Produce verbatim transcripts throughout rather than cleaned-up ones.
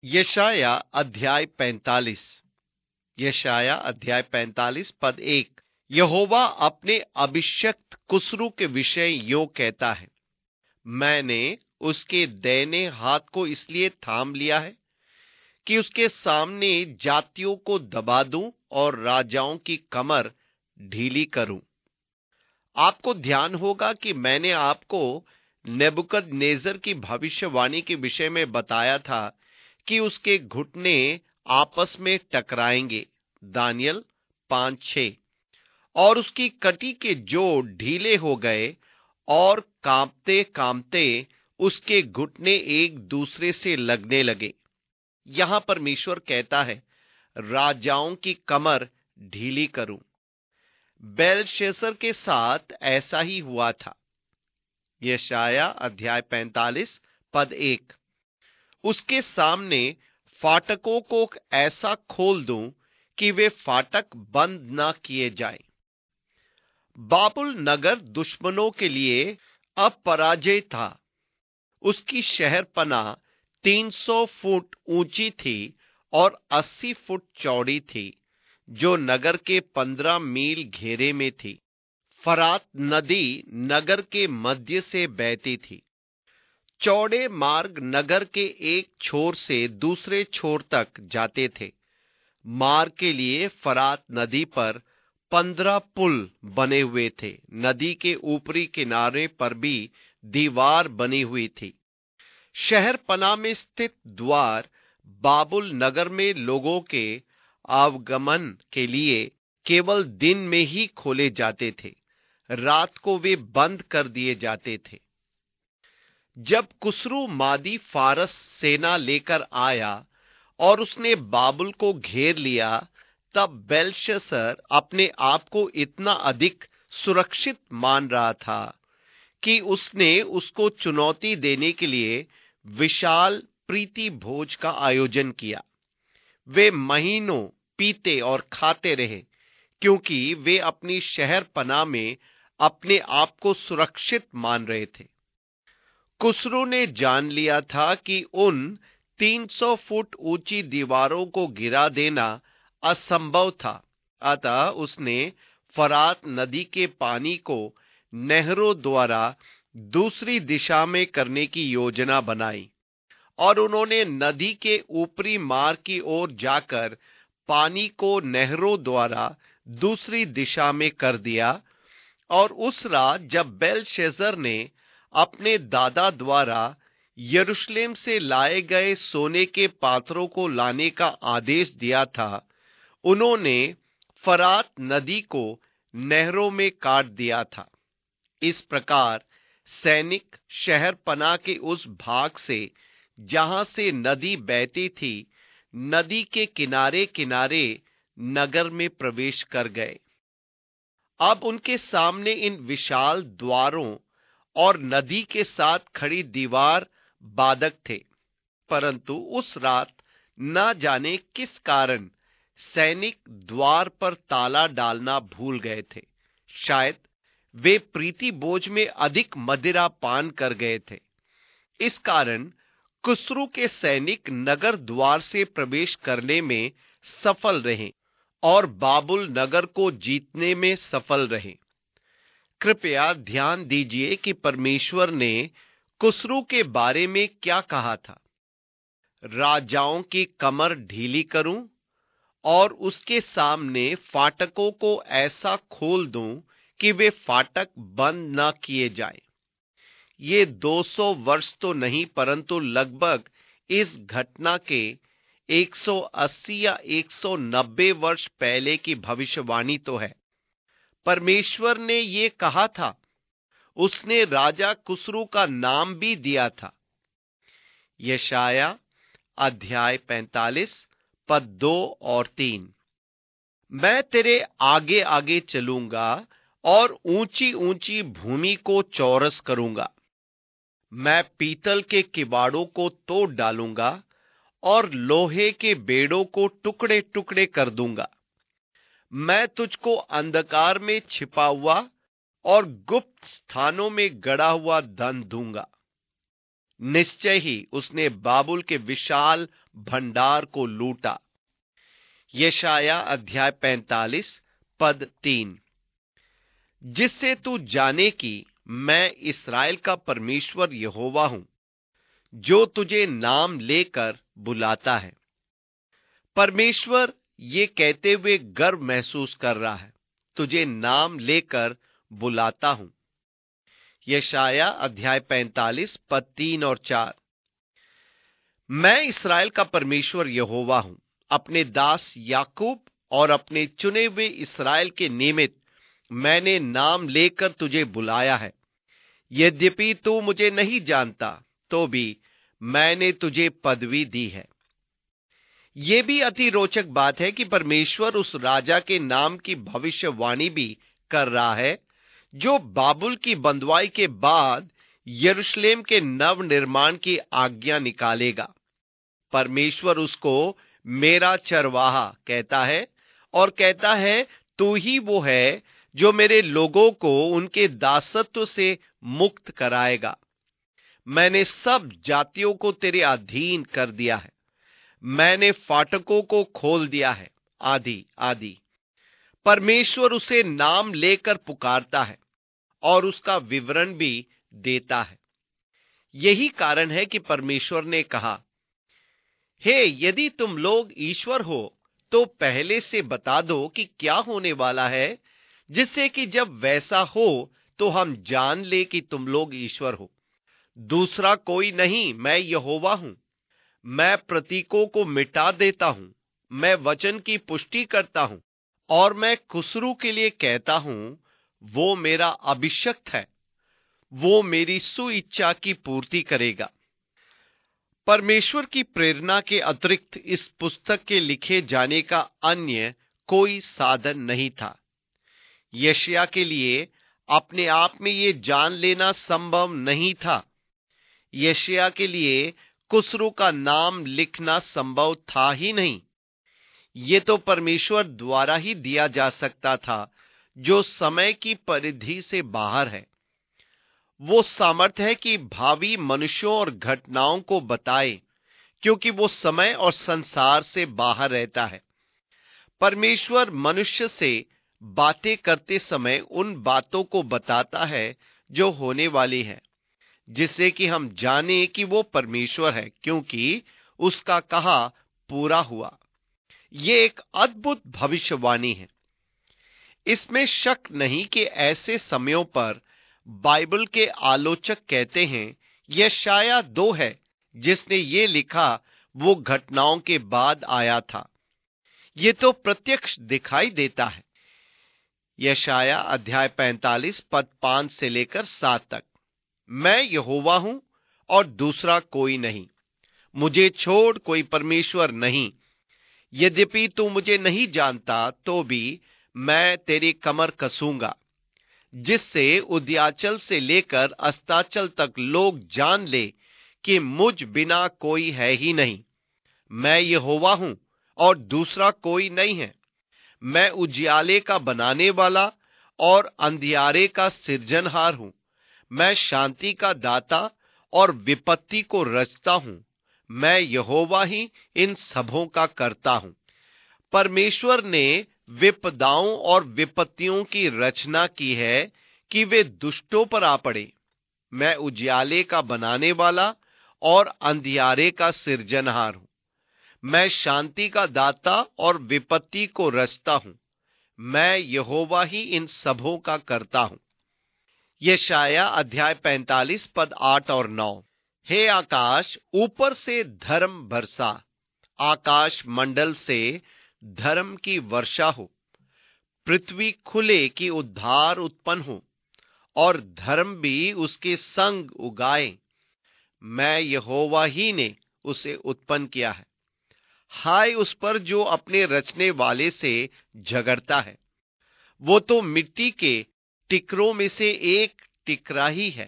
यशाया अध्याय पैंतालीस। यशाया अध्याय पैंतालीस पद एक। यहोवा अपने अभिषिक्त कुसरू के विषय यों कहता है, मैंने उसके दाहिने हाथ को इसलिए थाम लिया है कि उसके सामने जातियों को दबा दूं और राजाओं की कमर ढीली करूं। आपको ध्यान होगा कि मैंने आपको नेबुकदनेजर की भविष्यवाणी के विषय में बताया था कि उसके घुटने आपस में टकराएंगे, दानियल पांच छह, और उसकी कटी के जोड़ ढीले हो गए और कांपते कांपते उसके घुटने एक दूसरे से लगने लगे। यहां परमेश्वर कहता है, राजाओं की कमर ढीली करूं। बेलशस्सर के साथ ऐसा ही हुआ था। यशाया अध्याय पैंतालीस पद एक। उसके सामने फाटकों को ऐसा खोल दूं कि वे फाटक बंद ना किए जाएं। बाबुल नगर दुश्मनों के लिए अपराजय था। उसकी शहरपनाह तीन सौ फुट ऊंची थी और अस्सी फुट चौड़ी थी, जो नगर के पंद्रह मील घेरे में थी। फरात नदी नगर के मध्य से बहती थी। चौड़े मार्ग नगर के एक छोर से दूसरे छोर तक जाते थे। मार्ग के लिए फरात नदी पर पंद्रह पुल बने हुए थे। नदी के ऊपरी किनारे पर भी दीवार बनी हुई थी। शहर पनाह में स्थित द्वार बाबुल नगर में लोगों के आवागमन के लिए केवल दिन में ही खोले जाते थे, रात को वे बंद कर दिए जाते थे। जब कुसरू मादी फारस सेना लेकर आया और उसने बाबुल को घेर लिया, तब बेलशस्सर अपने आप को इतना अधिक सुरक्षित मान रहा था कि उसने उसको चुनौती देने के लिए विशाल प्रीति भोज का आयोजन किया। वे महीनों पीते और खाते रहे, क्योंकि वे अपनी शहर पनाह में अपने आप को सुरक्षित मान रहे थे। कुसरू ने जान लिया था कि उन तीन सौ फुट ऊंची दीवारों को गिरा देना असंभव था। अतः उसने फरात नदी के पानी को नहरों द्वारा दूसरी दिशा में करने की योजना बनाई, और उन्होंने नदी के ऊपरी मार्ग की ओर जाकर पानी को नहरों द्वारा दूसरी दिशा में कर दिया। और उस रात जब बेलशस्सर ने अपने दादा द्वारा यरूशलेम से लाए गए सोने के पात्रों को लाने का आदेश दिया था, उन्होंने फरात नदी को नहरों में काट दिया था। इस प्रकार सैनिक शहर पनाह के उस भाग से जहां से नदी बहती थी, नदी के किनारे किनारे नगर में प्रवेश कर गए। अब उनके सामने इन विशाल द्वारों और नदी के साथ खड़ी दीवार बाधक थे, परंतु उस रात न जाने किस कारण सैनिक द्वार पर ताला डालना भूल गए थे। शायद वे प्रीति भोज में अधिक मदिरा पान कर गए थे। इस कारण कुसरू के सैनिक नगर द्वार से प्रवेश करने में सफल रहे और बाबुल नगर को जीतने में सफल रहे। कृपया ध्यान दीजिए कि परमेश्वर ने कुसरू के बारे में क्या कहा था। राजाओं की कमर ढीली करूं और उसके सामने फाटकों को ऐसा खोल दूं कि वे फाटक बंद न किए जाएं। ये दो सौ वर्ष तो नहीं, परंतु लगभग इस घटना के एक सौ अस्सी या एक सौ नब्बे वर्ष पहले की भविष्यवाणी तो है। परमेश्वर ने ये कहा था। उसने राजा कुसरू का नाम भी दिया था। यशाया अध्याय पैंतालीस पद दो और तीन। मैं तेरे आगे आगे चलूंगा और ऊंची ऊंची भूमि को चौरस करूंगा। मैं पीतल के किवाड़ों को तोड़ डालूंगा और लोहे के बेड़ों को टुकड़े टुकड़े कर दूंगा। मैं तुझको अंधकार में छिपा हुआ और गुप्त स्थानों में गड़ा हुआ धन दूंगा। निश्चय ही उसने बाबुल के विशाल भंडार को लूटा। यशाया अध्याय पैंतालीस पद तीन। जिससे तू जाने कि मैं इस्राएल का परमेश्वर यहोवा हूं, जो तुझे नाम लेकर बुलाता है। परमेश्वर ये कहते हुए गर्व महसूस कर रहा है, तुझे नाम लेकर बुलाता हूं। यशाया अध्याय पैंतालीस पद तीन और चार। मैं इस्राएल का परमेश्वर यहोवा हूं, अपने दास याकूब और अपने चुने हुए इस्राएल के निमित्त मैंने नाम लेकर तुझे बुलाया है। यद्यपि तू मुझे नहीं जानता, तो भी मैंने तुझे पदवी दी है। यह भी अति रोचक बात है कि परमेश्वर उस राजा के नाम की भविष्यवाणी भी कर रहा है, जो बाबुल की बंधुआई के बाद यरूशलेम के नव निर्माण की आज्ञा निकालेगा। परमेश्वर उसको मेरा चरवाहा कहता है और कहता है, तू ही वो है जो मेरे लोगों को उनके दासत्व से मुक्त कराएगा। मैंने सब जातियों को तेरे अधीन कर दिया है, मैंने फाटकों को खोल दिया है, आदि आदि। परमेश्वर उसे नाम लेकर पुकारता है और उसका विवरण भी देता है। यही कारण है कि परमेश्वर ने कहा, हे यदि तुम लोग ईश्वर हो तो पहले से बता दो कि क्या होने वाला है, जिससे कि जब वैसा हो तो हम जान ले कि तुम लोग ईश्वर हो। दूसरा कोई नहीं, मैं यहोवा हूं। मैं प्रतीकों को मिटा देता हूं, मैं वचन की पुष्टि करता हूं, और मैं खुसरू के लिए कहता हूं, वो मेरा अभिषिक्त है, वो मेरी सुइच्छा की पूर्ति करेगा। परमेश्वर की प्रेरणा के अतिरिक्त इस पुस्तक के लिखे जाने का अन्य कोई साधन नहीं था। यशायाह के लिए अपने आप में यह जान लेना संभव नहीं था। यशायाह के लिए खुसरू का नाम लिखना संभव था ही नहीं। यह तो परमेश्वर द्वारा ही दिया जा सकता था, जो समय की परिधि से बाहर है। वो सामर्थ है कि भावी मनुष्यों और घटनाओं को बताए, क्योंकि वो समय और संसार से बाहर रहता है। परमेश्वर मनुष्य से बातें करते समय उन बातों को बताता है जो होने वाली है, जिससे कि हम जाने कि वो परमेश्वर है, क्योंकि उसका कहा पूरा हुआ। ये एक अद्भुत भविष्यवाणी है। इसमें शक नहीं कि ऐसे समयों पर बाइबल के आलोचक कहते हैं यशायाह दो है, जिसने ये लिखा वो घटनाओं के बाद आया था। ये तो प्रत्यक्ष दिखाई देता है। यशायाह अध्याय पैंतालीस पद पांच से लेकर सात तक। मैं यहोवा हूं और दूसरा कोई नहीं, मुझे छोड़ कोई परमेश्वर नहीं। यद्यपि तू मुझे नहीं जानता, तो भी मैं तेरी कमर कसूंगा, जिससे उदयाचल से लेकर अस्ताचल तक लोग जान ले कि मुझ बिना कोई है ही नहीं। मैं यहोवा हूं और दूसरा कोई नहीं है। मैं उजियाले का बनाने वाला और अंधियारे का सृजनहार हूं। मैं शांति का दाता और विपत्ति को रचता हूं। मैं यहोवा ही इन सबों का करता हूं। परमेश्वर ने विपदाओं और विपत्तियों की रचना की है कि वे दुष्टों पर आ पड़े। मैं उजियाले का बनाने वाला और अंधियारे का सृजनहार हूं। मैं शांति का दाता और विपत्ति को रचता हूं। मैं यहोवा ही इन सबों का करता हूं। यशायाह अध्याय पैंतालीस पद आठ और नौ। हे आकाश, ऊपर से धर्म बरसा, आकाश मंडल से धर्म की वर्षा हो। पृथ्वी खुले कि उद्धार उत्पन्न हो और धर्म भी उसके संग उगाए। मैं यहोवा ही ने उसे उत्पन्न किया है। हाय उस पर जो अपने रचने वाले से झगड़ता है। वो तो मिट्टी के टिकरों में से एक टिकरा ही है।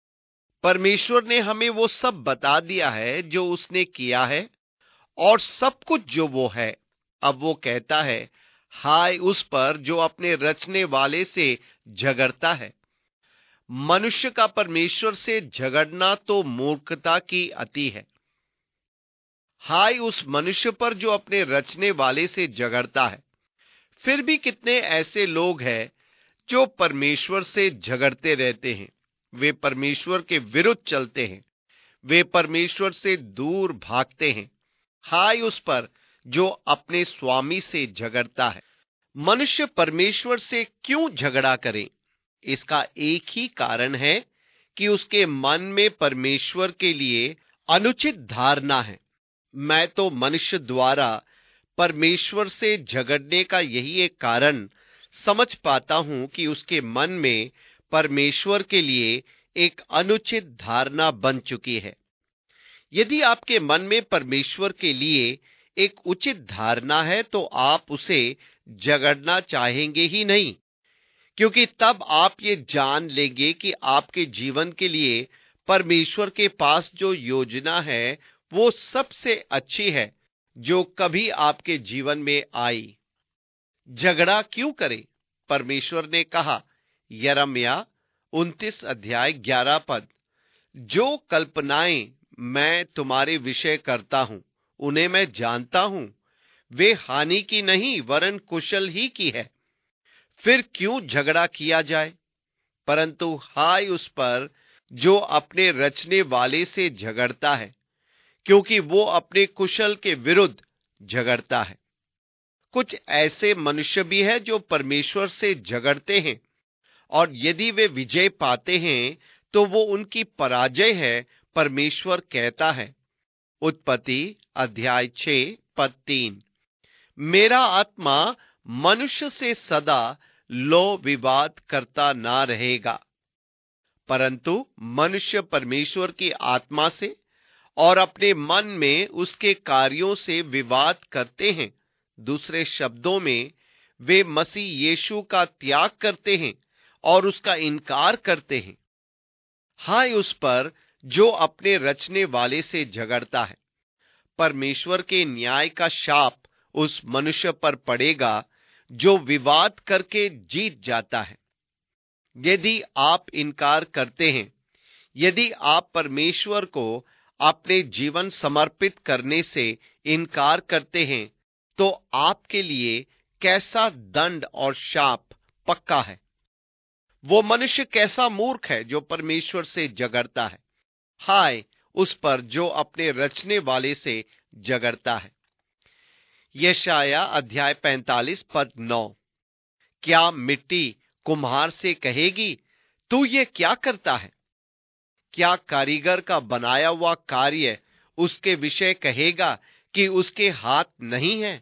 परमेश्वर ने हमें वो सब बता दिया है जो उसने किया है और सब कुछ जो वो है। अब वो कहता है, हाय उस पर जो अपने रचने वाले से झगड़ता है। मनुष्य का परमेश्वर से झगड़ना तो मूर्खता की अति है। हाय उस मनुष्य पर जो अपने रचने वाले से झगड़ता है। फिर भी कितने ऐसे लोग हैं जो परमेश्वर से झगड़ते रहते हैं। वे परमेश्वर के विरुद्ध चलते हैं, वे परमेश्वर से दूर भागते हैं। हाय उस पर जो अपने स्वामी से झगड़ता है। मनुष्य परमेश्वर से क्यों झगड़ा करे? इसका एक ही कारण है कि उसके मन में परमेश्वर के लिए अनुचित धारणा है। मैं तो मनुष्य द्वारा परमेश्वर से झगड़ने का यही एक कारण समझ पाता हूं कि उसके मन में परमेश्वर के लिए एक अनुचित धारणा बन चुकी है। यदि आपके मन में परमेश्वर के लिए एक उचित धारणा है तो आप उसे झगड़ना चाहेंगे ही नहीं, क्योंकि तब आप ये जान लेंगे कि आपके जीवन के लिए परमेश्वर के पास जो योजना है वो सबसे अच्छी है जो कभी आपके जीवन में आई। झगड़ा क्यों करे? परमेश्वर ने कहा, यिर्मयाह उनतीस अध्याय ग्यारह पद, जो कल्पनाएं मैं तुम्हारे विषय करता हूं उन्हें मैं जानता हूं, वे हानि की नहीं वरन कुशल ही की है। फिर क्यों झगड़ा किया जाए? परंतु हाय उस पर जो अपने रचने वाले से झगड़ता है, क्योंकि वो अपने कुशल के विरुद्ध झगड़ता है। कुछ ऐसे मनुष्य भी हैं जो परमेश्वर से झगड़ते हैं और यदि वे विजय पाते हैं तो वो उनकी पराजय है, परमेश्वर कहता है। उत्पत्ति अध्याय छह पद तीन, मेरा आत्मा मनुष्य से सदा लो विवाद करता ना रहेगा, परंतु मनुष्य परमेश्वर की आत्मा से और अपने मन में उसके कार्यों से विवाद करते हैं। दूसरे शब्दों में वे मसीह यीशु का त्याग करते हैं और उसका इनकार करते हैं। हाय उस पर जो अपने रचने वाले से झगड़ता है। परमेश्वर के न्याय का शाप उस मनुष्य पर पड़ेगा जो विवाद करके जीत जाता है। यदि आप इनकार करते हैं, यदि आप परमेश्वर को अपने जीवन समर्पित करने से इनकार करते हैं, तो आपके लिए कैसा दंड और शाप पक्का है। वो मनुष्य कैसा मूर्ख है जो परमेश्वर से झगड़ता है। हाय उस पर जो अपने रचने वाले से झगड़ता है। यशायाह अध्याय पैंतालीस पद नौ, क्या मिट्टी कुम्हार से कहेगी तू ये क्या करता है? क्या कारीगर का बनाया हुआ कार्य उसके विषय कहेगा कि उसके हाथ नहीं है?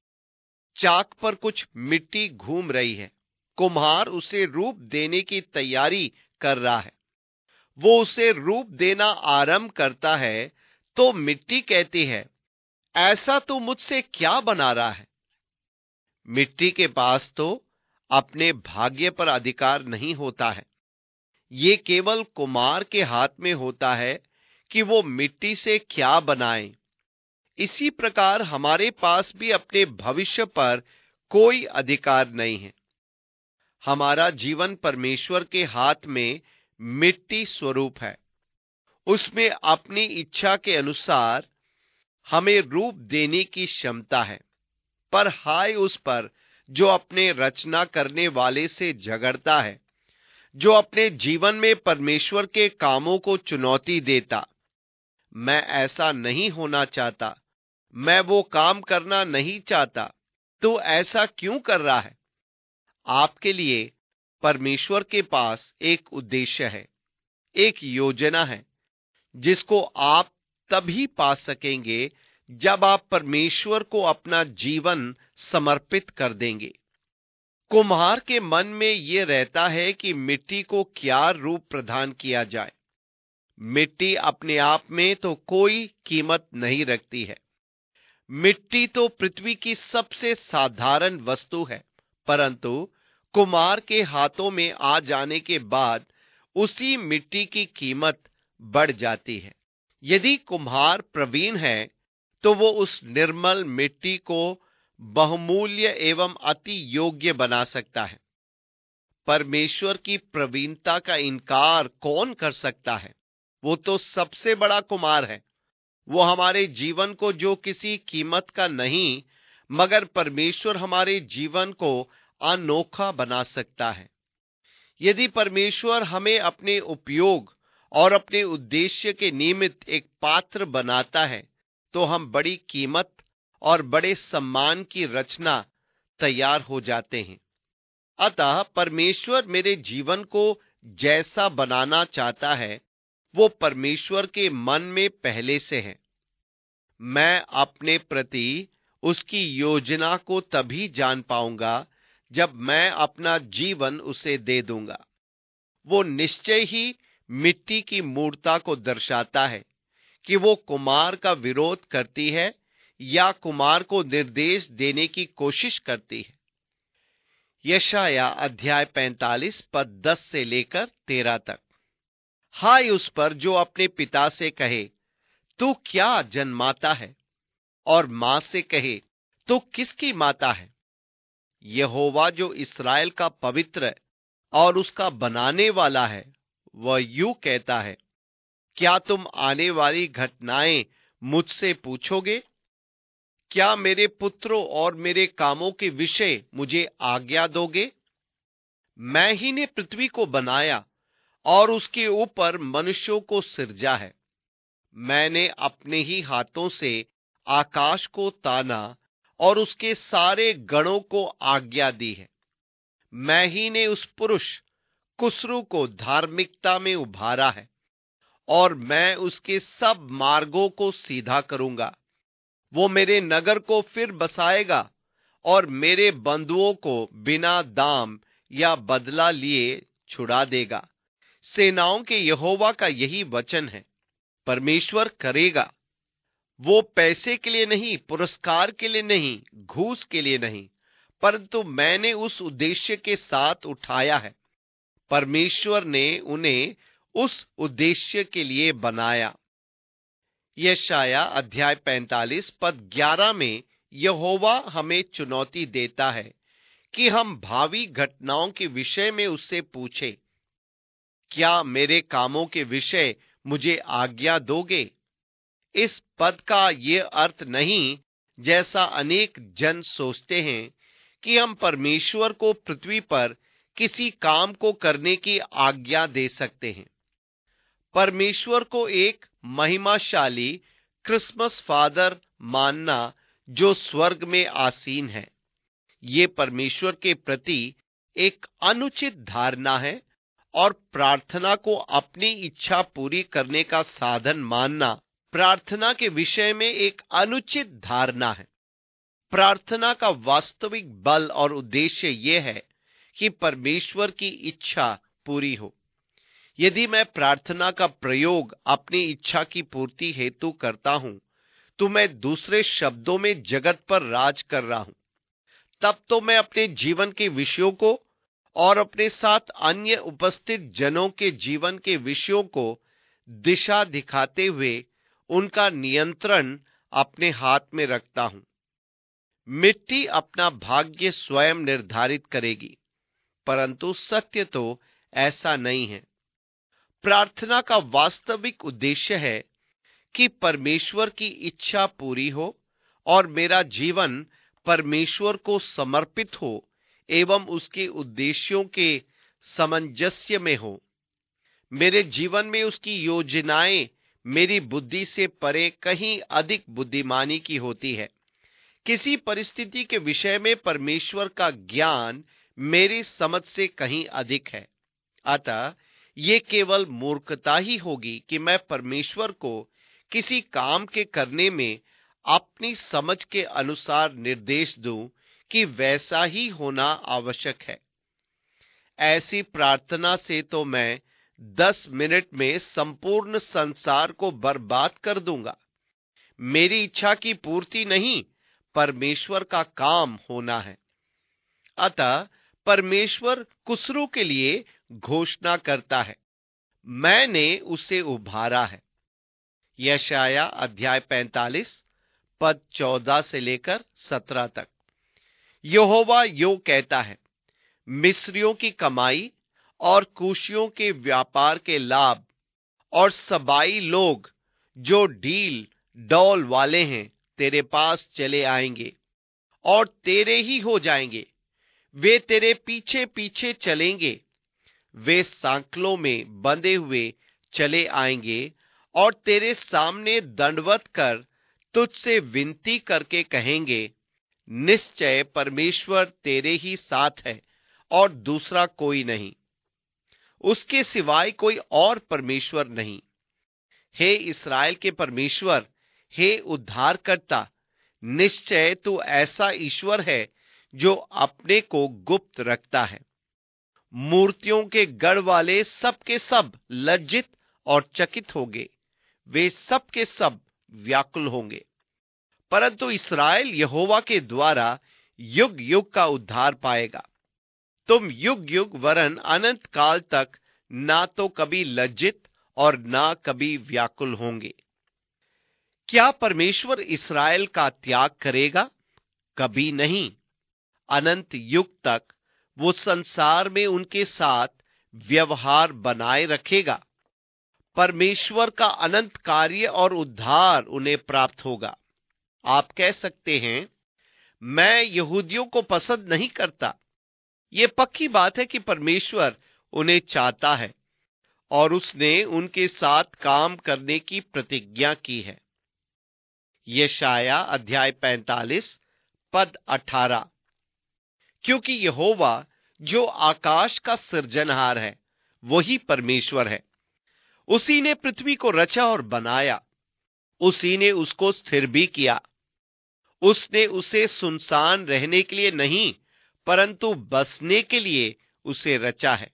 चाक पर कुछ मिट्टी घूम रही है, कुम्हार उसे रूप देने की तैयारी कर रहा है। वो उसे रूप देना आरंभ करता है तो मिट्टी कहती है, ऐसा तू मुझसे क्या बना रहा है? मिट्टी के पास तो अपने भाग्य पर अधिकार नहीं होता है। ये केवल कुम्हार के हाथ में होता है कि वो मिट्टी से क्या बनाए। इसी प्रकार हमारे पास भी अपने भविष्य पर कोई अधिकार नहीं है। हमारा जीवन परमेश्वर के हाथ में मिट्टी स्वरूप है। उसमें अपनी इच्छा के अनुसार हमें रूप देने की क्षमता है। पर हाय उस पर जो अपने रचना करने वाले से झगड़ता है, जो अपने जीवन में परमेश्वर के कामों को चुनौती देता। मैं ऐसा नहीं होना चाहता, मैं वो काम करना नहीं चाहता, तो ऐसा क्यों कर रहा है? आपके लिए परमेश्वर के पास एक उद्देश्य है, एक योजना है, जिसको आप तभी पा सकेंगे जब आप परमेश्वर को अपना जीवन समर्पित कर देंगे। कुम्हार के मन में यह रहता है कि मिट्टी को क्या रूप प्रदान किया जाए। मिट्टी अपने आप में तो कोई कीमत नहीं रखती है। मिट्टी तो पृथ्वी की सबसे साधारण वस्तु है, परंतु कुम्हार के हाथों में आ जाने के बाद उसी मिट्टी की कीमत बढ़ जाती है। यदि कुम्हार प्रवीण है तो वो उस निर्मल मिट्टी को बहुमूल्य एवं अति योग्य बना सकता है। परमेश्वर की प्रवीणता का इनकार कौन कर सकता है? वो तो सबसे बड़ा कुमार है। वो हमारे जीवन को जो किसी कीमत का नहीं, मगर परमेश्वर हमारे जीवन को अनोखा बना सकता है। यदि परमेश्वर हमें अपने उपयोग और अपने उद्देश्य के निमित्त एक पात्र बनाता है, तो हम बड़ी कीमत और बड़े सम्मान की रचना तैयार हो जाते हैं। अतः परमेश्वर मेरे जीवन को जैसा बनाना चाहता है, वो परमेश्वर के मन में पहले से है। मैं अपने प्रति उसकी योजना को तभी जान पाऊंगा जब मैं अपना जीवन उसे दे दूंगा। वो निश्चय ही मिट्टी की मूर्ता को दर्शाता है कि वो कुमार का विरोध करती है या कुमार को निर्देश देने की कोशिश करती है। यशाया अध्याय पैंतालीस पद दस से लेकर तेरह तक। हाय उस पर जो अपने पिता से कहे, तू क्या जन्माता है, और मां से कहे, तू किसकी माता है। यहोवा जो इस्राएल का पवित्र और उसका बनाने वाला है, वह यूं कहता है, क्या तुम आने वाली घटनाएं मुझसे पूछोगे? क्या मेरे पुत्रों और मेरे कामों के विषय मुझे आज्ञा दोगे? मैं ही ने पृथ्वी को बनाया और उसके ऊपर मनुष्यों को सिरजा है। मैंने अपने ही हाथों से आकाश को ताना और उसके सारे गणों को आज्ञा दी है। मैं ही ने उस पुरुष कुसरू को धार्मिकता में उभारा है, और मैं उसके सब मार्गों को सीधा करूंगा। वो मेरे नगर को फिर बसाएगा और मेरे बंधुओं को बिना दाम या बदला लिए छुड़ा देगा। सेनाओं के यहोवा का यही वचन है। परमेश्वर करेगा। वो पैसे के लिए नहीं, पुरस्कार के लिए नहीं, घूस के लिए नहीं, परंतु मैंने उस उद्देश्य के साथ उठाया है। परमेश्वर ने उन्हें उस उद्देश्य के लिए बनाया। यशाया अध्याय पैंतालीस पद ग्यारह में यहोवा हमें चुनौती देता है कि हम भावी घटनाओं के विषय में उससे पूछें, क्या मेरे कामों के विषय मुझे आज्ञा दोगे? इस पद का ये अर्थ नहीं, जैसा अनेक जन सोचते हैं, कि हम परमेश्वर को पृथ्वी पर किसी काम को करने की आज्ञा दे सकते हैं। परमेश्वर को एक महिमाशाली क्रिसमस फादर मानना जो स्वर्ग में आसीन है, ये परमेश्वर के प्रति एक अनुचित धारणा है, और प्रार्थना को अपनी इच्छा पूरी करने का साधन मानना प्रार्थना के विषय में एक अनुचित धारणा है। प्रार्थना का वास्तविक बल और उद्देश्य यह है कि परमेश्वर की इच्छा पूरी हो। यदि मैं प्रार्थना का प्रयोग अपनी इच्छा की पूर्ति हेतु करता हूं, तो मैं दूसरे शब्दों में जगत पर राज कर रहा हूं। तब तो मैं अपने जीवन के विषयों को और अपने साथ अन्य उपस्थित जनों के जीवन के विषयों को दिशा दिखाते हुए उनका नियंत्रण अपने हाथ में रखता हूं। मिट्टी अपना भाग्य स्वयं निर्धारित करेगी, परंतु सत्य तो ऐसा नहीं है। प्रार्थना का वास्तविक उद्देश्य है कि परमेश्वर की इच्छा पूरी हो और मेरा जीवन परमेश्वर को समर्पित हो एवं उसके उद्देश्यों के सामंजस्य में हो। मेरे जीवन में उसकी योजनाएं मेरी बुद्धि से परे कहीं अधिक बुद्धिमानी की होती है। किसी परिस्थिति के विषय में परमेश्वर का ज्ञान मेरी समझ से कहीं अधिक है। अतः ये केवल मूर्खता ही होगी कि मैं परमेश्वर को किसी काम के करने में अपनी समझ के अनुसार निर्देश दूं कि वैसा ही होना आवश्यक है। ऐसी प्रार्थना से तो मैं दस मिनट में संपूर्ण संसार को बर्बाद कर दूंगा। मेरी इच्छा की पूर्ति नहीं, परमेश्वर का काम होना है। अतः परमेश्वर कुसरू के लिए घोषणा करता है, मैंने उसे उभारा है। यशाया अध्याय पैंतालीस पद चौदह से लेकर सत्रह तक। यहोवा यो कहता है, मिस्रियों की कमाई और कूशियों के व्यापार के लाभ और सबाई लोग जो ढील डौल वाले हैं तेरे पास चले आएंगे और तेरे ही हो जाएंगे। वे तेरे पीछे पीछे चलेंगे, वे सांकलों में बंधे हुए चले आएंगे और तेरे सामने दंडवत कर तुझसे विनती करके कहेंगे, निश्चय परमेश्वर तेरे ही साथ है और दूसरा कोई नहीं, उसके सिवाय कोई और परमेश्वर नहीं। हे इस्राएल के परमेश्वर, हे उद्धारकर्ता, निश्चय तू ऐसा ईश्वर है जो अपने को गुप्त रखता है। मूर्तियों के गढ़ वाले सब के सब लज्जित और चकित होंगे, वे सब के सब व्याकुल होंगे। परंतु इस्राएल यहोवा के द्वारा युग युग का उद्धार पाएगा। तुम युग युग वरन अनंत काल तक ना तो कभी लज्जित और ना कभी व्याकुल होंगे। क्या परमेश्वर इस्राएल का त्याग करेगा? कभी नहीं। अनंत युग तक वो संसार में उनके साथ व्यवहार बनाए रखेगा। परमेश्वर का अनंत कार्य और उद्धार उन्हें प्राप्त होगा। आप कह सकते हैं, मैं यहूदियों को पसंद नहीं करता। यह पक्की बात है कि परमेश्वर उन्हें चाहता है और उसने उनके साथ काम करने की प्रतिज्ञा की है। यशाया अध्याय पैंतालीस पद अठारह। क्योंकि यहोवा जो आकाश का सृजनहार है वही परमेश्वर है। उसी ने पृथ्वी को रचा और बनाया, उसी ने उसको स्थिर भी किया। उसने उसे सुनसान रहने के लिए नहीं परंतु बसने के लिए उसे रचा है।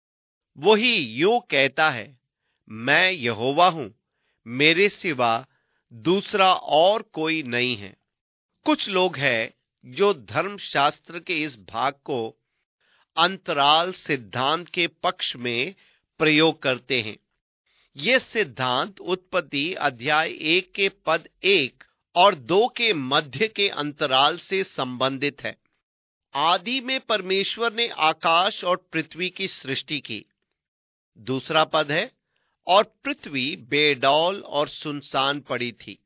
वही यूं कहता है, मैं यहोवा हूं, मेरे सिवा दूसरा और कोई नहीं है। कुछ लोग हैं जो धर्मशास्त्र के इस भाग को अंतराल सिद्धांत के पक्ष में प्रयोग करते हैं। यह सिद्धांत उत्पत्ति अध्याय एक के पद एक और दो के मध्य के अंतराल से संबंधित है। आदि में परमेश्वर ने आकाश और पृथ्वी की सृष्टि की। दूसरा पद है, और पृथ्वी बेडौल और सुनसान पड़ी थी।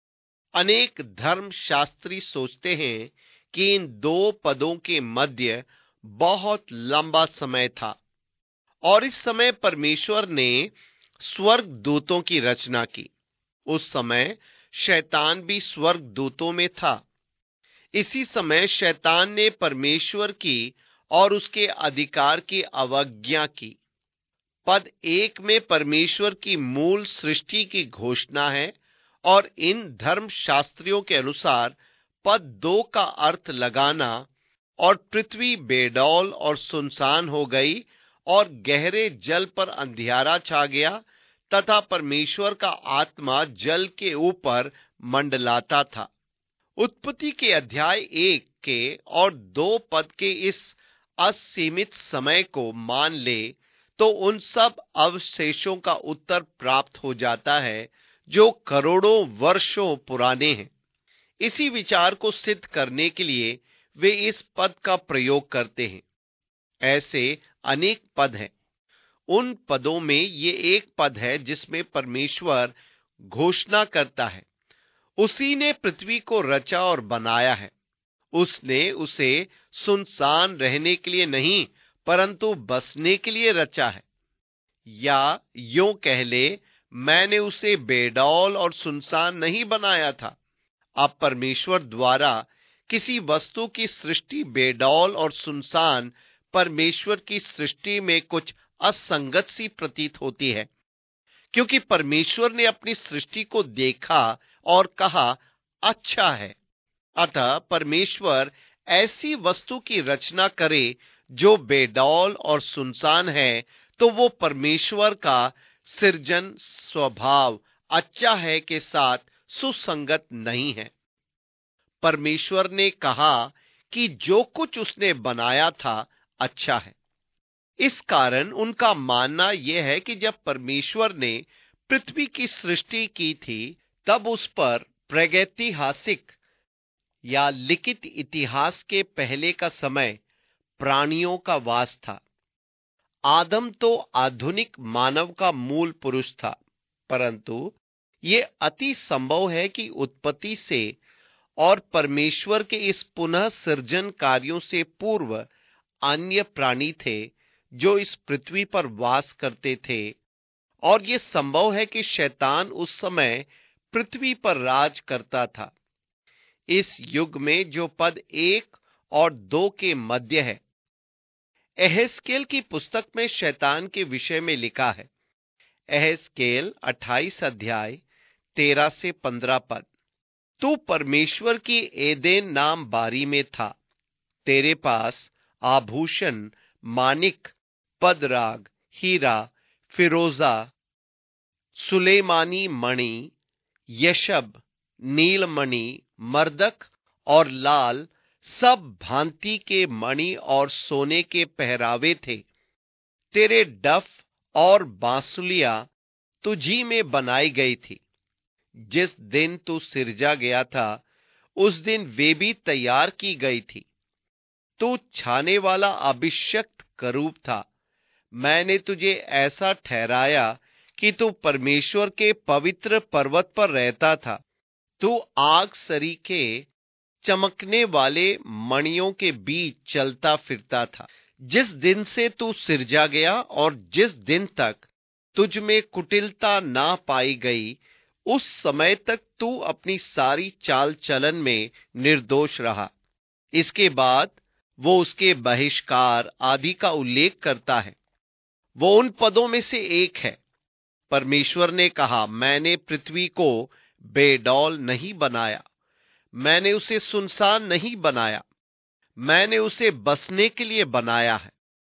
अनेक धर्मशास्त्री सोचते हैं कि इन दो पदों के मध्य बहुत लंबा समय था और इस समय परमेश्वर ने स्वर्ग दूतों की रचना की। उस समय शैतान भी स्वर्ग दूतों में था। इसी समय शैतान ने परमेश्वर की और उसके अधिकार की अवज्ञा की। पद एक में परमेश्वर की मूल सृष्टि की घोषणा है और इन धर्मशास्त्रियों के अनुसार पद दो का अर्थ लगाना, और पृथ्वी बेडौल और सुनसान हो गई और गहरे जल पर अंधियारा छा गया तथा परमेश्वर का आत्मा जल के ऊपर मंडलाता था। उत्पत्ति के अध्याय एक के और दो पद के इस असीमित समय को मान ले तो उन सब अवशेषों का उत्तर प्राप्त हो जाता है जो करोड़ों वर्षों पुराने हैं। इसी विचार को सिद्ध करने के लिए वे इस पद का प्रयोग करते हैं। ऐसे अनेक पद हैं। उन पदों में ये एक पद है जिसमें परमेश्वर घोषणा करता है, उसी ने पृथ्वी को रचा और बनाया है। उसने उसे सुनसान रहने के लिए नहीं परंतु बसने के लिए रचा है। या यूं कह ले, मैंने उसे बेडौल और सुनसान नहीं बनाया था। अब परमेश्वर द्वारा किसी वस्तु की सृष्टि बेडौल और सुनसान परमेश्वर की सृष्टि में कुछ असंगत सी प्रतीत होती है, क्योंकि परमेश्वर ने अपनी सृष्टि को देखा और कहा, अच्छा है। अतः परमेश्वर ऐसी वस्तु की रचना करे जो बेडौल और सुनसान है, तो वो परमेश्वर का सृजन स्वभाव अच्छा है के साथ सुसंगत नहीं है। परमेश्वर ने कहा कि जो कुछ उसने बनाया था अच्छा है। इस कारण उनका मानना यह है कि जब परमेश्वर ने पृथ्वी की सृष्टि की थी तब उस पर प्रागैतिहासिक या लिखित इतिहास के पहले का समय प्राणियों का वास था। आदम तो आधुनिक मानव का मूल पुरुष था, परंतु ये अति संभव है कि उत्पत्ति से और परमेश्वर के इस पुनः सृजन कार्यों से पूर्व अन्य प्राणी थे जो इस पृथ्वी पर वास करते थे, और यह संभव है कि शैतान उस समय पृथ्वी पर राज करता था। इस युग में जो पद एक और दो के मध्य है, एहेजकेल की पुस्तक में शैतान के विषय में लिखा है। एहेजकेल अट्ठाईस अध्याय तेरह से पंद्रह पद। तू परमेश्वर की एदेन नाम बारी में था, तेरे पास आभूषण, मानिक, पदराग, हीरा, फिरोजा, सुलेमानी मणि, यशब, नीलमणि, मर्दक और लाल सब भांति के मणि और सोने के पहरावे थे। तेरे डफ और बांसुलियां तुझी में बनाई गई थी। जिस दिन तू सिरजा गया था उस दिन वे भी तैयार की गई थी। तू छाने वाला अभिषिक्त करूब था। मैंने तुझे ऐसा ठहराया कि तू परमेश्वर के पवित्र पर्वत पर रहता था। तू आग सरीखे चमकने वाले मणियों के बीच चलता फिरता था। जिस दिन से तू सिरजा गया और जिस दिन तक तुझ में कुटिलता ना पाई गई, उस समय तक तू अपनी सारी चाल चलन में निर्दोष रहा। इसके बाद वो उसके बहिष्कार आदि का उल्लेख करता है। वो उन पदों में से एक है। परमेश्वर ने कहा, मैंने पृथ्वी को बेडौल नहीं बनाया, मैंने उसे सुनसान नहीं बनाया, मैंने उसे बसने के लिए बनाया है।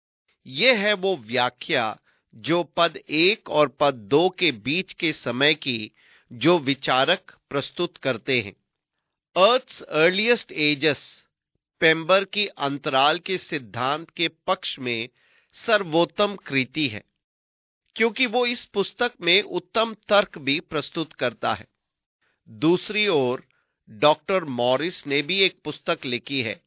यह है वो व्याख्या जो पद एक और पद दो के बीच के समय की जो विचारक प्रस्तुत करते हैं। अर्थ्स अर्लिएस्ट एजस पेम्बर की अंतराल के सिद्धांत के पक्ष में सर्वोत्तम कृति है, क्योंकि वो इस पुस्तक में उत्तम तर्क भी प्रस्तुत करता है। दूसरी ओर डॉक्टर मॉरिस ने भी एक पुस्तक लिखी है,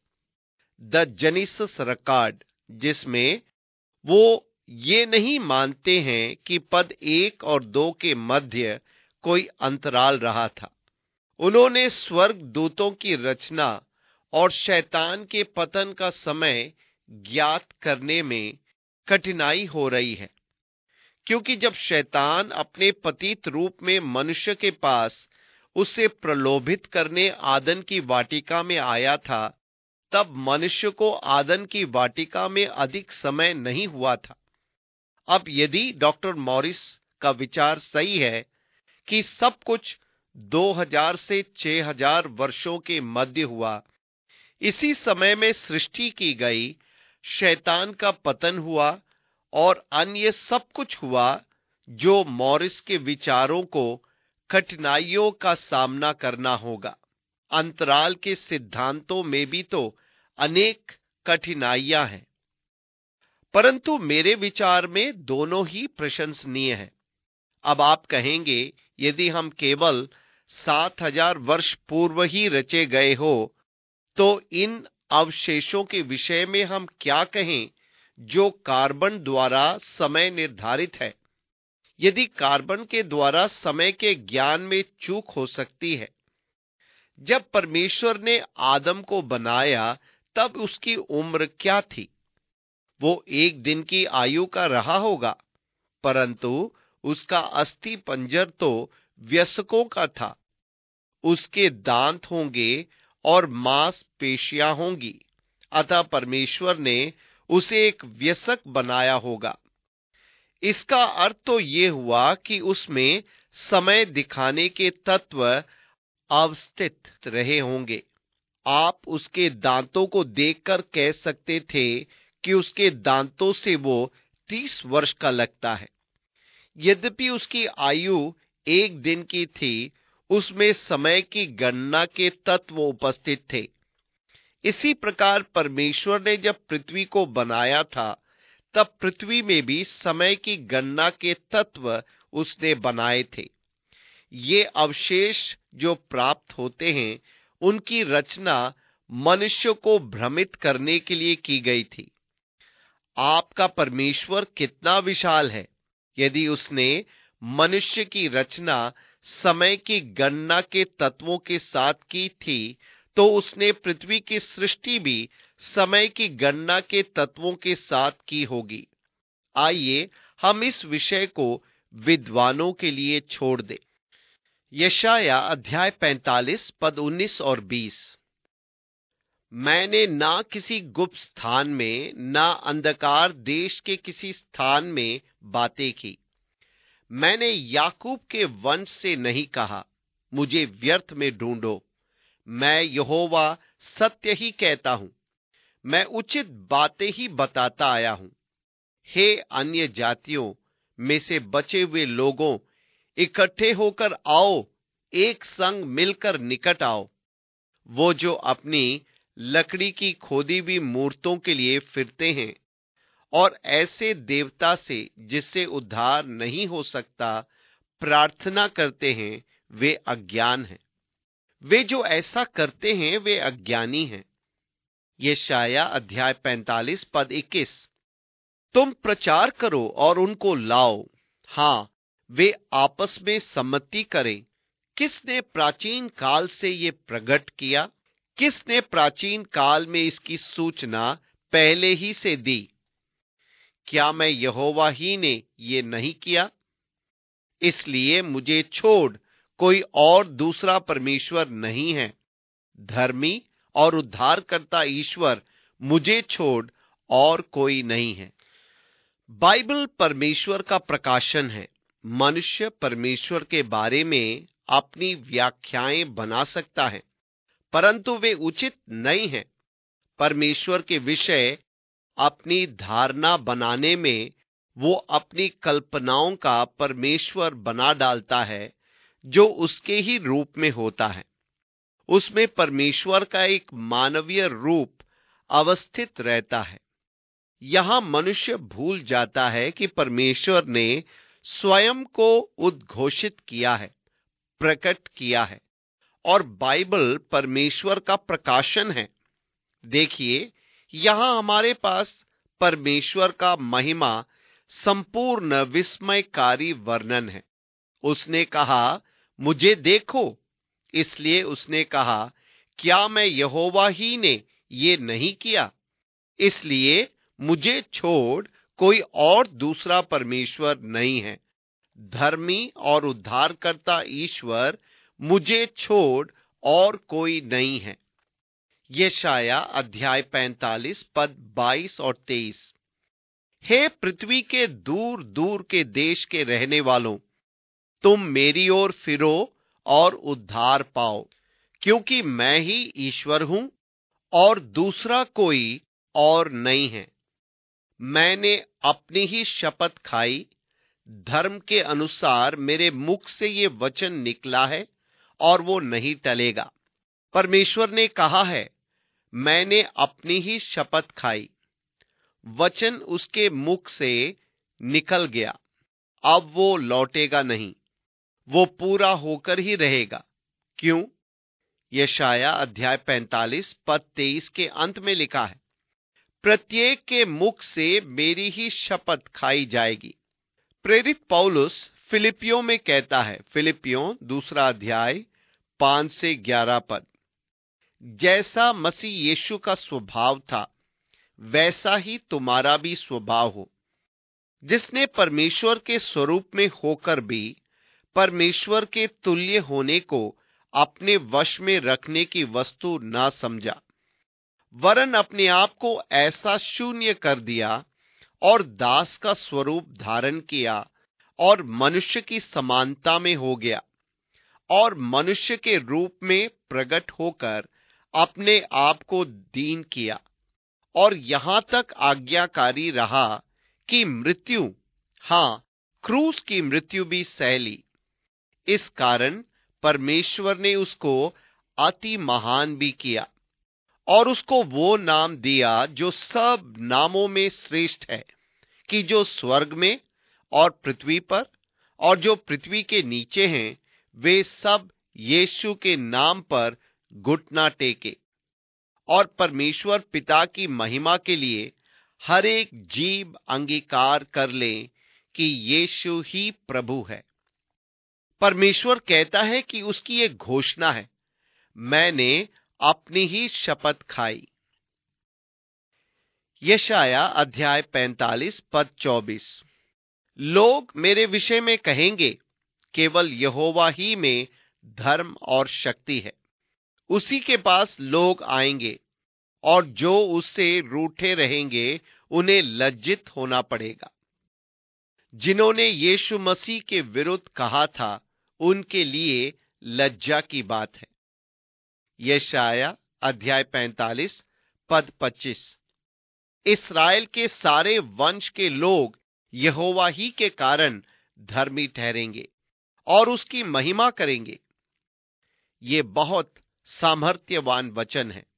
द जेनेसिस रिकॉर्ड, जिसमें वो ये नहीं मानते हैं कि पद एक और दो के मध्य कोई अंतराल रहा था। उन्होंने स्वर्ग दूतों की रचना और शैतान के पतन का समय ज्ञात करने में कठिनाई हो रही है, क्योंकि जब शैतान अपने पतित रूप में मनुष्य के पास उसे प्रलोभित करने आदन की वाटिका में आया था, तब मनुष्य को आदन की वाटिका में अधिक समय नहीं हुआ था। अब यदि डॉक्टर मॉरिस का विचार सही है कि सब कुछ दो हज़ार से छह हज़ार वर्षों के मध्य हुआ, इसी समय में सृष्टि की गई, शैतान का पतन हुआ और अन्य सब कुछ हुआ, जो मॉरिस के विचारों को कठिनाइयों का सामना करना होगा। अंतराल के सिद्धांतों में भी तो अनेक कठिनाइयां हैं, परंतु मेरे विचार में दोनों ही प्रशंसनीय हैं। अब आप कहेंगे, यदि हम केवल सात हजार वर्ष पूर्व ही रचे गए हो, तो इन अवशेषों के विषय में हम क्या कहें जो कार्बन द्वारा समय निर्धारित है? यदि कार्बन के द्वारा समय के ज्ञान में चूक हो सकती है, जब परमेश्वर ने आदम को बनाया तब उसकी उम्र क्या थी? वो एक दिन की आयु का रहा होगा, परंतु उसका अस्थि पंजर तो वयस्कों का था। उसके दांत होंगे और मांसपेशियां होंगी, अतः परमेश्वर ने उसे एक वयस्क बनाया होगा। इसका अर्थ तो ये हुआ कि उसमें समय दिखाने के तत्व अवस्थित रहे होंगे। आप उसके दांतों को देखकर कह सकते थे कि उसके दांतों से वो तीस वर्ष का लगता है। यद्यपि उसकी आयु एक दिन की थी, उसमें समय की गणना के तत्व उपस्थित थे। इसी प्रकार परमेश्वर ने जब पृथ्वी को बनाया था, तब पृथ्वी में भी समय की गणना के तत्व उसने बनाए थे। ये अवशेष जो प्राप्त होते हैं, उनकी रचना मनुष्य को भ्रमित करने के लिए की गई थी। आपका परमेश्वर कितना विशाल है। यदि उसने मनुष्य की रचना समय की गणना के तत्वों के साथ की थी, तो उसने पृथ्वी की सृष्टि भी समय की गणना के तत्वों के साथ की होगी। आइए हम इस विषय को विद्वानों के लिए छोड़ दें। यशाया अध्याय पैंतालीस पद उन्नीस और बीस। मैंने ना किसी गुप्त स्थान में, ना अंधकार देश के किसी स्थान में बातें की। मैंने याकूब के वंश से नहीं कहा, मुझे व्यर्थ में ढूंढो। मैं यहोवा सत्य ही कहता हूं, मैं उचित बातें ही बताता आया हूं। हे अन्य जातियों में से बचे हुए लोगों, इकट्ठे होकर आओ, एक संग मिलकर निकट आओ। वो जो अपनी लकड़ी की खोदी हुई मूर्तों के लिए फिरते हैं और ऐसे देवता से जिससे उद्धार नहीं हो सकता प्रार्थना करते हैं, वे अज्ञान हैं। वे जो ऐसा करते हैं वे अज्ञानी हैं। यशाया अध्याय पैंतालीस पद इक्कीस। तुम प्रचार करो और उनको लाओ, हां वे आपस में सम्मति करें। किसने प्राचीन काल से ये प्रकट किया? किसने प्राचीन काल में इसकी सूचना पहले ही से दी? क्या मैं यहोवा ही ने ये नहीं किया? इसलिए मुझे छोड़ कोई और दूसरा परमेश्वर नहीं है। धर्मी और उद्धारकर्ता ईश्वर मुझे छोड़ और कोई नहीं है। बाइबल परमेश्वर का प्रकाशन है। मनुष्य परमेश्वर के बारे में अपनी व्याख्याएं बना सकता है, परंतु वे उचित नहीं हैं। परमेश्वर के विषय अपनी धारणा बनाने में वो अपनी कल्पनाओं का परमेश्वर बना डालता है, जो उसके ही रूप में होता है। उसमें परमेश्वर का एक मानवीय रूप अवस्थित रहता है। यहां मनुष्य भूल जाता है कि परमेश्वर ने स्वयं को उद्घोषित किया है, प्रकट किया है, और बाइबल परमेश्वर का प्रकाशन है। देखिए, यहां हमारे पास परमेश्वर का महिमा संपूर्ण विस्मयकारी वर्णन है। उसने कहा, मुझे देखो। इसलिए उसने कहा, क्या मैं यहोवा ही ने ये नहीं किया? इसलिए मुझे छोड़ कोई और दूसरा परमेश्वर नहीं है। धर्मी और उद्धारकर्ता ईश्वर मुझे छोड़ और कोई नहीं है। यशाया अध्याय पैंतालीस पद बाईस और तेईस। हे पृथ्वी के दूर दूर के देश के रहने वालों, तुम मेरी ओर फिरो और उद्धार पाओ, क्योंकि मैं ही ईश्वर हूं और दूसरा कोई और नहीं है। मैंने अपनी ही शपथ खाई, धर्म के अनुसार मेरे मुख से ये वचन निकला है और वो नहीं टलेगा। परमेश्वर ने कहा है, मैंने अपनी ही शपथ खाई। वचन उसके मुख से निकल गया, अब वो लौटेगा नहीं, वो पूरा होकर ही रहेगा। क्यों? यशाया अध्याय पैंतालीस पद तेईस के अंत में लिखा है, प्रत्येक के मुख से मेरी ही शपथ खाई जाएगी। प्रेरित पौलुस फिलिपियों में कहता है, फिलिपियों दूसरा अध्याय पांच से ग्यारह पद, जैसा मसीह यीशु का स्वभाव था वैसा ही तुम्हारा भी स्वभाव हो, जिसने परमेश्वर के स्वरूप में होकर भी परमेश्वर के तुल्य होने को अपने वश में रखने की वस्तु ना समझा, वरन अपने आप को ऐसा शून्य कर दिया और दास का स्वरूप धारण किया और मनुष्य की समानता में हो गया, और मनुष्य के रूप में प्रकट होकर अपने आप को दीन किया और यहां तक आज्ञाकारी रहा कि मृत्यु, हां क्रूस की मृत्यु भी सह ली। इस कारण परमेश्वर ने उसको अति महान भी किया और उसको वो नाम दिया जो सब नामों में श्रेष्ठ है, कि जो स्वर्ग में और पृथ्वी पर और जो पृथ्वी के नीचे हैं, वे सब यीशु के नाम पर घुटना टेके और परमेश्वर पिता की महिमा के लिए हर एक जीव अंगीकार कर ले कि यीशु ही प्रभु है। परमेश्वर कहता है कि उसकी एक घोषणा है, मैंने अपनी ही शपथ खाई। यशाया अध्याय पैंतालीस पद चौबीस। लोग मेरे विषय में कहेंगे, केवल यहोवा ही में धर्म और शक्ति है। उसी के पास लोग आएंगे और जो उससे रूठे रहेंगे उन्हें लज्जित होना पड़ेगा। जिन्होंने यीशु मसीह के विरुद्ध कहा था उनके लिए लज्जा की बात है। यशाया अध्याय पैंतालीस पद पच्चीस। इस्राएल के सारे वंश के लोग यहोवा ही के कारण धर्मी ठहरेंगे और उसकी महिमा करेंगे। ये बहुत सामर्थ्यवान वचन है।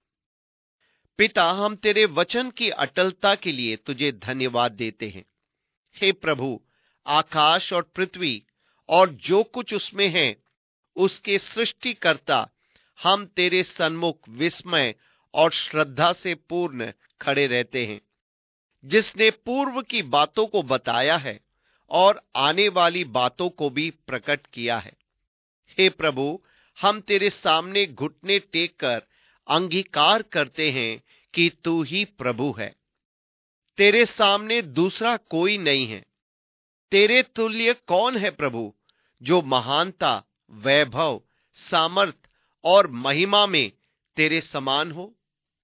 पिता, हम तेरे वचन की अटलता के लिए तुझे धन्यवाद देते हैं। हे प्रभु, आकाश और पृथ्वी और जो कुछ उसमें है, उसके सृष्टिकर्ता, हम तेरे सन्मुख विस्मय और श्रद्धा से पूर्ण खड़े रहते हैं। जिसने पूर्व की बातों को बताया है और आने वाली बातों को भी प्रकट किया है। हे प्रभु, हम तेरे सामने घुटने टेक कर अंगीकार करते हैं कि तू ही प्रभु है। तेरे सामने दूसरा कोई नहीं है। तेरे तुल्य कौन है प्रभु, जो महानता, वैभव, सामर्थ और महिमा में तेरे समान हो?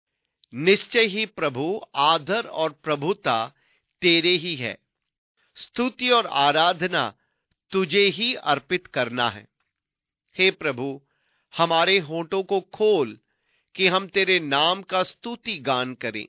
निश्चय ही प्रभु, आदर और प्रभुता तेरे ही है। स्तुति और आराधना तुझे ही अर्पित करना है। हे प्रभु, हमारे होंठों को खोल कि हम तेरे नाम का स्तुति गान करें।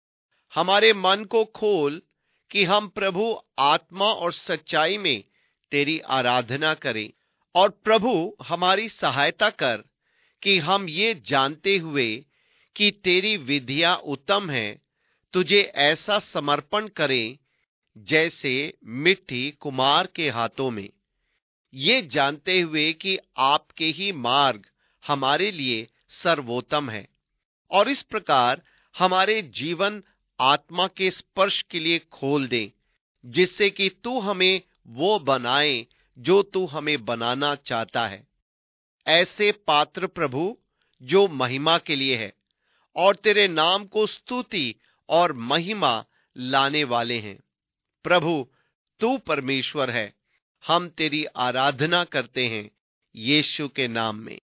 हमारे मन को खोल कि हम प्रभु आत्मा और सच्चाई में तेरी आराधना करें। और प्रभु, हमारी सहायता कर कि हम ये जानते हुए कि तेरी विधियां उत्तम हैं, तुझे ऐसा समर्पण करें जैसे मिट्टी कुम्हार के हाथों में, ये जानते हुए कि आपके ही मार्ग हमारे लिए सर्वोत्तम है। और इस प्रकार हमारे जीवन आत्मा के स्पर्श के लिए खोल दे, जिससे कि तू हमें वो बनाए जो तू हमें बनाना चाहता है। ऐसे पात्र प्रभु जो महिमा के लिए है और तेरे नाम को स्तुति और महिमा लाने वाले हैं। प्रभु, तू परमेश्वर है। हम तेरी आराधना करते हैं यीशु के नाम में।